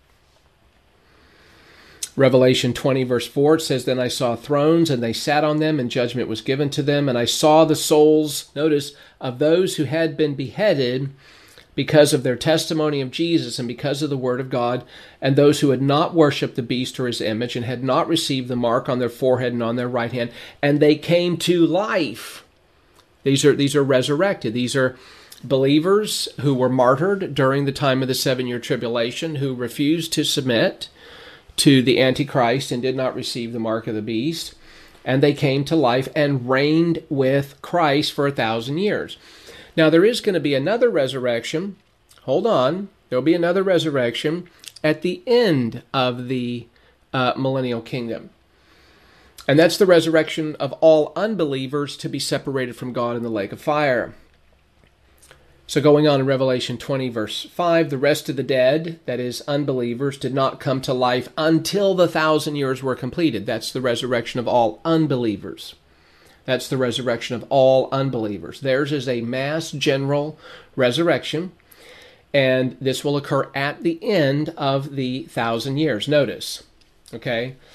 Revelation twenty, verse four, it says, "Then I saw thrones, and they sat on them, and judgment was given to them. And I saw the souls," notice, "of those who had been beheaded because of their testimony of Jesus and because of the word of God, and those who had not worshipped the beast or his image, and had not received the mark on their forehead and on their right hand, and they came to life." These are these are resurrected. These are believers who were martyred during the time of the seven-year tribulation, who refused to submit to the Antichrist and did not receive the mark of the beast, and they came to life and reigned with Christ for a thousand years. Now, there is going to be another resurrection. Hold on. There'll be another resurrection at the end of the uh, millennial kingdom. And that's the resurrection of all unbelievers to be separated from God in the lake of fire. So going on in Revelation twenty, verse five, "The rest of the dead," that is, unbelievers, "did not come to life until the thousand years were completed." That's the resurrection of all unbelievers. That's the resurrection of all unbelievers. Theirs is a mass general resurrection, and this will occur at the end of the thousand years. Notice, okay?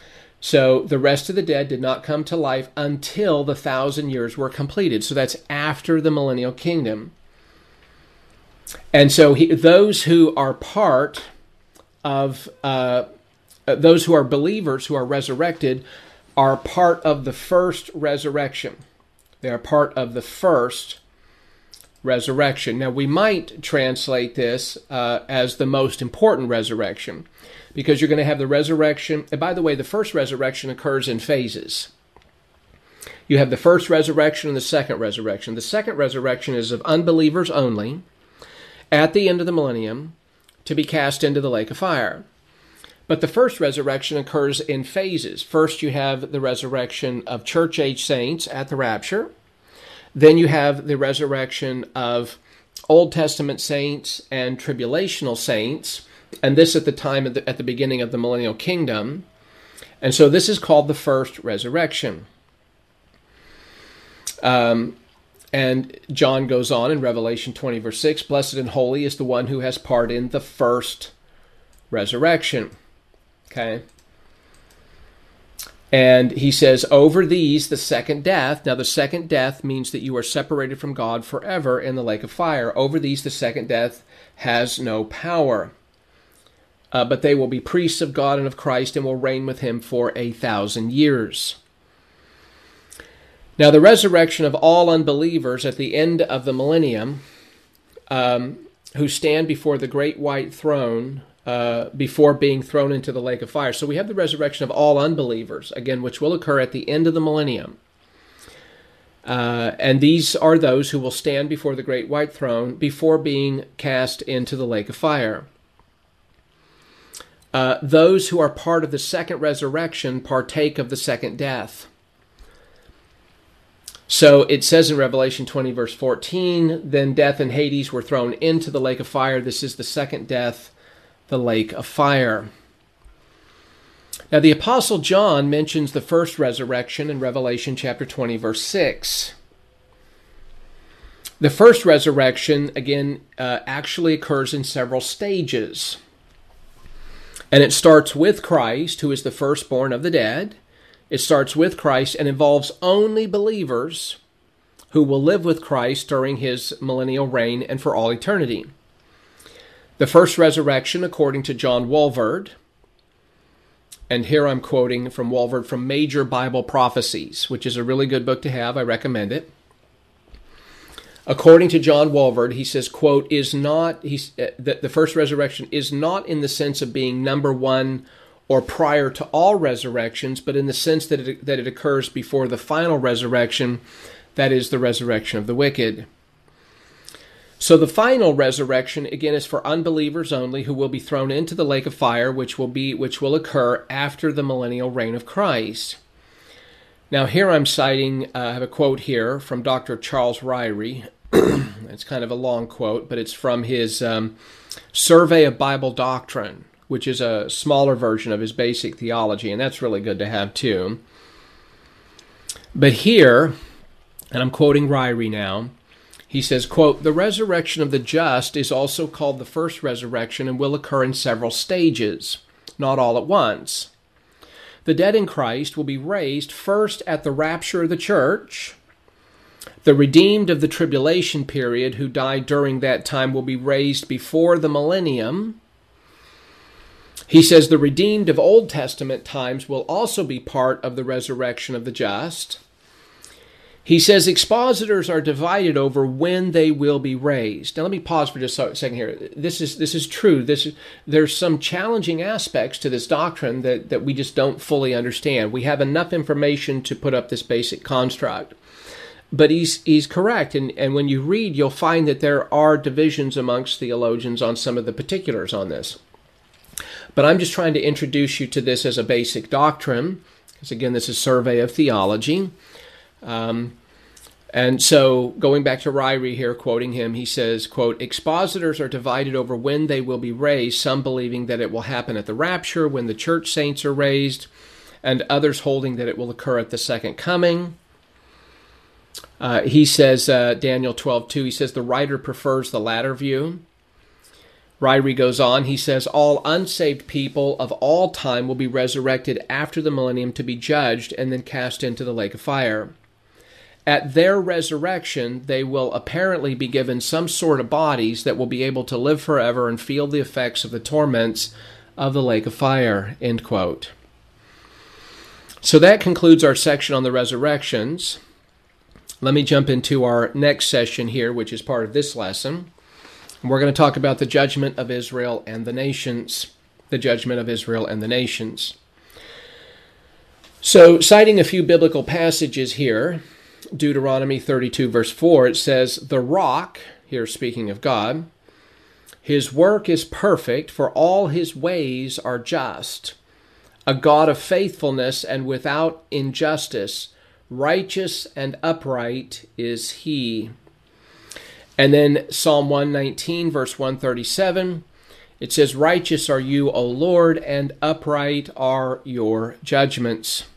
So the rest of the dead did not come to life until the thousand years were completed. So that's after the millennial kingdom. And so he, those who are part of, uh, those who are believers, who are resurrected, are part of the first resurrection. They are part of the first resurrection. Now, we might translate this uh, as the most important resurrection, because you're going to have the resurrection. And by the way, the first resurrection occurs in phases. You have the first resurrection and the second resurrection. The second resurrection is of unbelievers only at the end of the millennium to be cast into the lake of fire. But the first resurrection occurs in phases. First, you have the resurrection of church-age saints at the rapture. Then you have the resurrection of Old Testament saints and tribulational saints, and this at the time of the, at the beginning of the millennial kingdom. And so this is called the first resurrection. Um, and John goes on in Revelation twenty, verse six, "Blessed and holy is the one who has part in the first resurrection." Okay? And he says, "Over these, the second death." Now, the second death means that you are separated from God forever in the lake of fire. "Over these, the second death has no power. Uh, but they will be priests of God and of Christ and will reign with him for a thousand years." Now, the resurrection of all unbelievers at the end of the millennium, um, who stand before the great white throne uh, before being thrown into the lake of fire. So we have the resurrection of all unbelievers, again, which will occur at the end of the millennium. Uh, and these are those who will stand before the great white throne before being cast into the lake of fire. Uh, those who are part of the second resurrection partake of the second death. So it says in Revelation twenty, verse fourteen, "Then death and Hades were thrown into the lake of fire." This is the second death, the lake of fire. Now the Apostle John mentions the first resurrection in Revelation chapter twenty, verse six. The first resurrection, again, uh, actually occurs in several stages. And it starts with Christ, who is the firstborn of the dead. It starts with Christ and involves only believers who will live with Christ during his millennial reign and for all eternity. The first resurrection, according to John Walvoord, and here I'm quoting from Walvoord from Major Bible Prophecies, which is a really good book to have. I recommend it. According to John Walvoord, he says, quote, is not, he's, uh, the, the first resurrection is not in the sense of being number one or prior to all resurrections, but in the sense that it, that it occurs before the final resurrection, that is the resurrection of the wicked. So the final resurrection, again, is for unbelievers only who will be thrown into the lake of fire, which will be which will occur after the millennial reign of Christ. Now here I'm citing, uh, I have a quote here from Doctor Charles Ryrie. It's kind of a long quote, but it's from his um, Survey of Bible Doctrine, which is a smaller version of his basic theology, and that's really good to have too. But here, and I'm quoting Ryrie now, he says, quote, "The resurrection of the just is also called the first resurrection and will occur in several stages, not all at once. The dead in Christ will be raised first at the rapture of the church. The redeemed of the tribulation period who died during that time will be raised before the millennium." He says the redeemed of Old Testament times will also be part of the resurrection of the just. He says expositors are divided over when they will be raised. Now let me pause for just a second here. This is this is true. This is, there's some challenging aspects to this doctrine that, that we just don't fully understand. We have enough information to put up this basic construct. But he's he's correct, and, and when you read, you'll find that there are divisions amongst theologians on some of the particulars on this. But I'm just trying to introduce you to this as a basic doctrine, because again, this is Survey of Theology. Um, and so, going back to Ryrie here, quoting him, he says, quote, "Expositors are divided over when they will be raised, some believing that it will happen at the rapture, when the church saints are raised, and others holding that it will occur at the second coming." Uh, he says, uh, Daniel twelve two, he says, "The writer prefers the latter view. Ryrie goes on, he says, all unsaved people of all time will be resurrected after the millennium to be judged and then cast into the lake of fire. At their resurrection, they will apparently be given some sort of bodies that will be able to live forever and feel the effects of the torments of the lake of fire, end quote. So that concludes our section on the resurrections. Let me jump into our next session here, which is part of this lesson. We're going to talk about the judgment of Israel and the nations. The judgment of Israel and the nations. So, citing a few biblical passages here, Deuteronomy thirty-two, verse four, it says, the rock, here speaking of God, his work is perfect, for all his ways are just. A God of faithfulness and without injustice, righteous and upright is he. And then Psalm one nineteen, verse one thirty-seven, it says, righteous are you, O Lord, and upright are your judgments.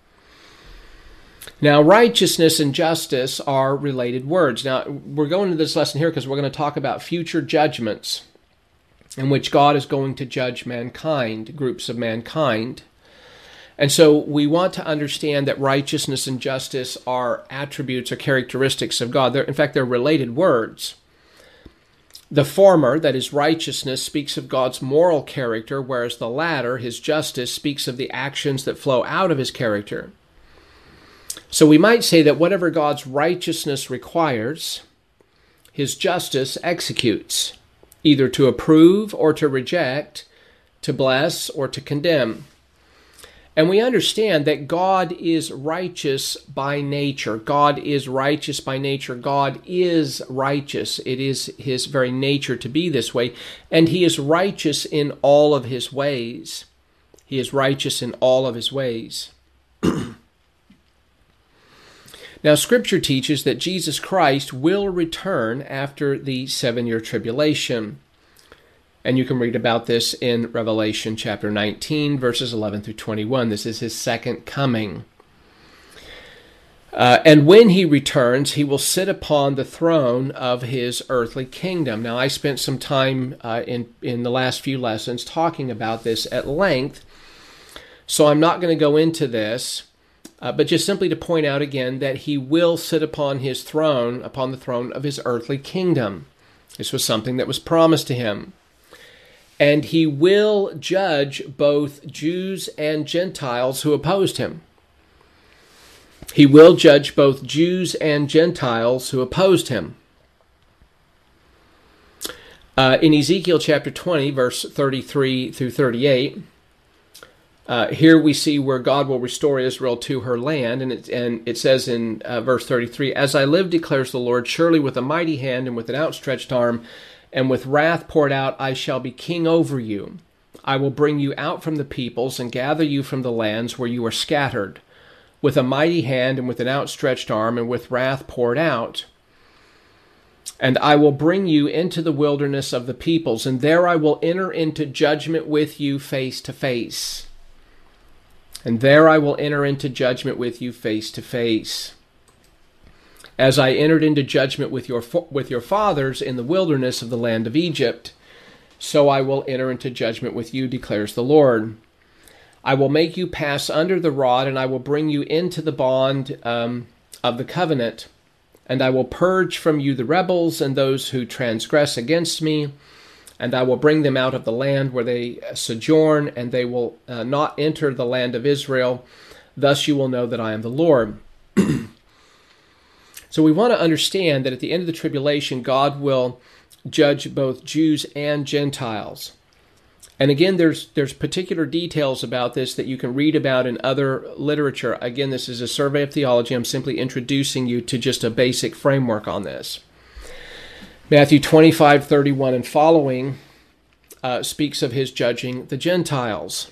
Now, righteousness and justice are related words. Now, we're going into this lesson here because we're going to talk about future judgments in which God is going to judge mankind, groups of mankind. And so we want to understand that righteousness and justice are attributes or characteristics of God. They're, in fact, they're related words. The former, that is righteousness, speaks of God's moral character, whereas the latter, his justice, speaks of the actions that flow out of his character. So we might say that whatever God's righteousness requires, his justice executes, either to approve or to reject, to bless or to condemn. And we understand that God is righteous by nature. God is righteous by nature. God is righteous. It is his very nature to be this way. And he is righteous in all of his ways. He is righteous in all of his ways. Now, Scripture teaches that Jesus Christ will return after the seven-year tribulation. And you can read about this in Revelation chapter nineteen, verses eleven through twenty-one. This is his second coming. Uh, and when he returns, he will sit upon the throne of his earthly kingdom. Now, I spent some time uh, in, in the last few lessons talking about this at length, so I'm not going to go into this, uh, but just simply to point out again that he will sit upon his throne, upon the throne of his earthly kingdom. This was something that was promised to him. And he will judge both Jews and Gentiles who opposed him. He will judge both Jews and Gentiles who opposed him. Uh, in Ezekiel chapter twenty, verse thirty-three through thirty-eight, uh, here we see where God will restore Israel to her land. And it, and it says in uh, verse thirty-three, as I live, declares the Lord, surely with a mighty hand and with an outstretched arm, and with wrath poured out, I shall be king over you. I will bring you out from the peoples and gather you from the lands where you are scattered, with a mighty hand and with an outstretched arm and with wrath poured out. And I will bring you into the wilderness of the peoples, and there I will enter into judgment with you face to face. And there I will enter into judgment with you face to face. As I entered into judgment with your with your fathers in the wilderness of the land of Egypt, so I will enter into judgment with you, declares the Lord. I will make you pass under the rod, and I will bring you into the bond um, of the covenant. And I will purge from you the rebels and those who transgress against me, and I will bring them out of the land where they sojourn, and they will uh, not enter the land of Israel. Thus you will know that I am the Lord. So we want to understand that at the end of the tribulation, God will judge both Jews and Gentiles. And again, there's there's particular details about this that you can read about in other literature. Again, this is a survey of theology. I'm simply introducing you to just a basic framework on this. Matthew twenty-five, thirty-one and following uh, speaks of his judging the Gentiles.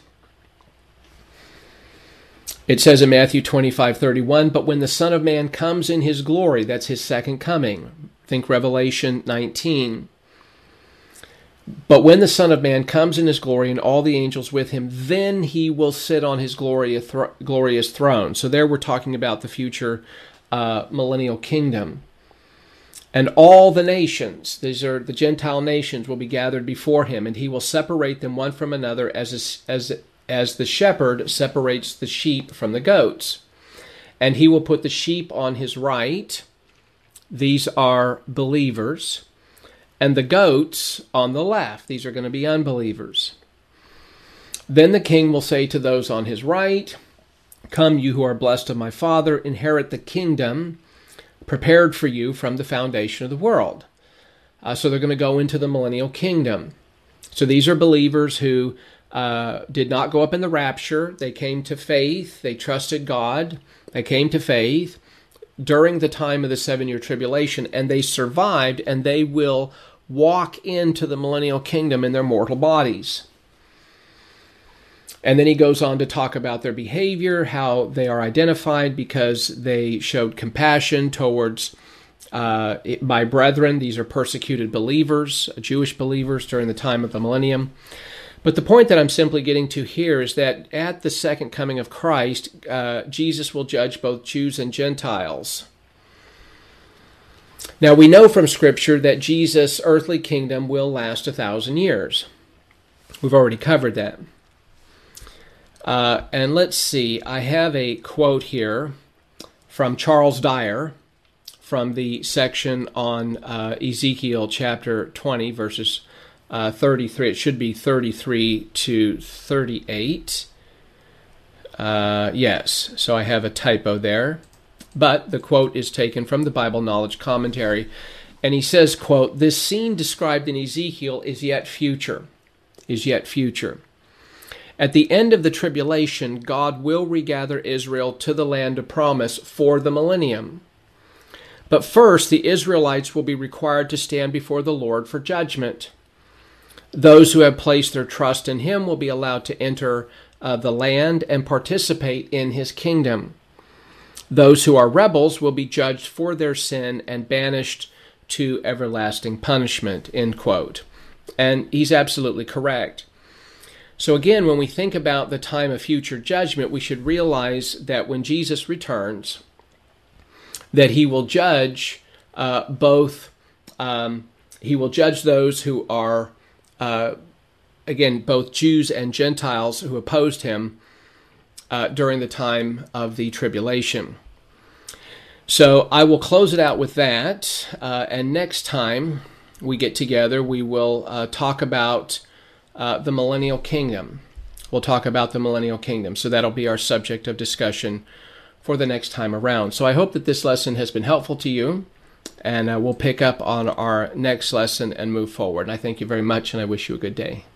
It says in Matthew twenty-five, thirty-one, but when the Son of Man comes in his glory, that's his second coming. Think Revelation nineteen. But when the Son of Man comes in his glory and all the angels with him, then he will sit on his glorious, th- glorious throne. So there we're talking about the future uh, millennial kingdom. And all the nations, these are the Gentile nations, will be gathered before him, and he will separate them one from another as, as, as the shepherd separates the sheep from the goats. And he will put the sheep on his right. These are believers. And the goats on the left. These are going to be unbelievers. Then the king will say to those on his right, "Come, you who are blessed of my Father, inherit the kingdom prepared for you from the foundation of the world." Uh, so they're going to go into the millennial kingdom. So these are believers who uh, did not go up in the rapture. They came to faith. They trusted God. They came to faith during the time of the seven-year tribulation, and they survived, and they will walk into the millennial kingdom in their mortal bodies. And then he goes on to talk about their behavior, how they are identified because they showed compassion towards uh, my brethren. These are persecuted believers, Jewish believers during the time of the millennium. But the point that I'm simply getting to here is that at the second coming of Christ, uh, Jesus will judge both Jews and Gentiles. Now, we know from Scripture that Jesus' earthly kingdom will last a thousand years. We've already covered that. Uh, and let's see, I have a quote here from Charles Dyer from the section on uh, Ezekiel chapter twenty, verses uh, thirty-three. It should be thirty-three to thirty-eight. Uh, yes, so I have a typo there. But the quote is taken from the Bible Knowledge Commentary. And he says, quote, "This scene described in Ezekiel is yet future, is yet future. At the end of the tribulation, God will regather Israel to the land of promise for the millennium. But first, the Israelites will be required to stand before the Lord for judgment. Those who have placed their trust in him will be allowed to enter uh, the land and participate in his kingdom. Those who are rebels will be judged for their sin and banished to everlasting punishment," end quote. And he's absolutely correct. So again, when we think about the time of future judgment, we should realize that when Jesus returns, that he will judge uh, both, um, he will judge those who are, uh, again, both Jews and Gentiles who opposed him uh, during the time of the tribulation. So I will close it out with that, uh, and next time we get together, we will uh, talk about Uh, the millennial kingdom. We'll talk about the millennial kingdom. So that'll be our subject of discussion for the next time around. So I hope that this lesson has been helpful to you, and uh, we'll pick up on our next lesson and move forward. And I thank you very much, and I wish you a good day.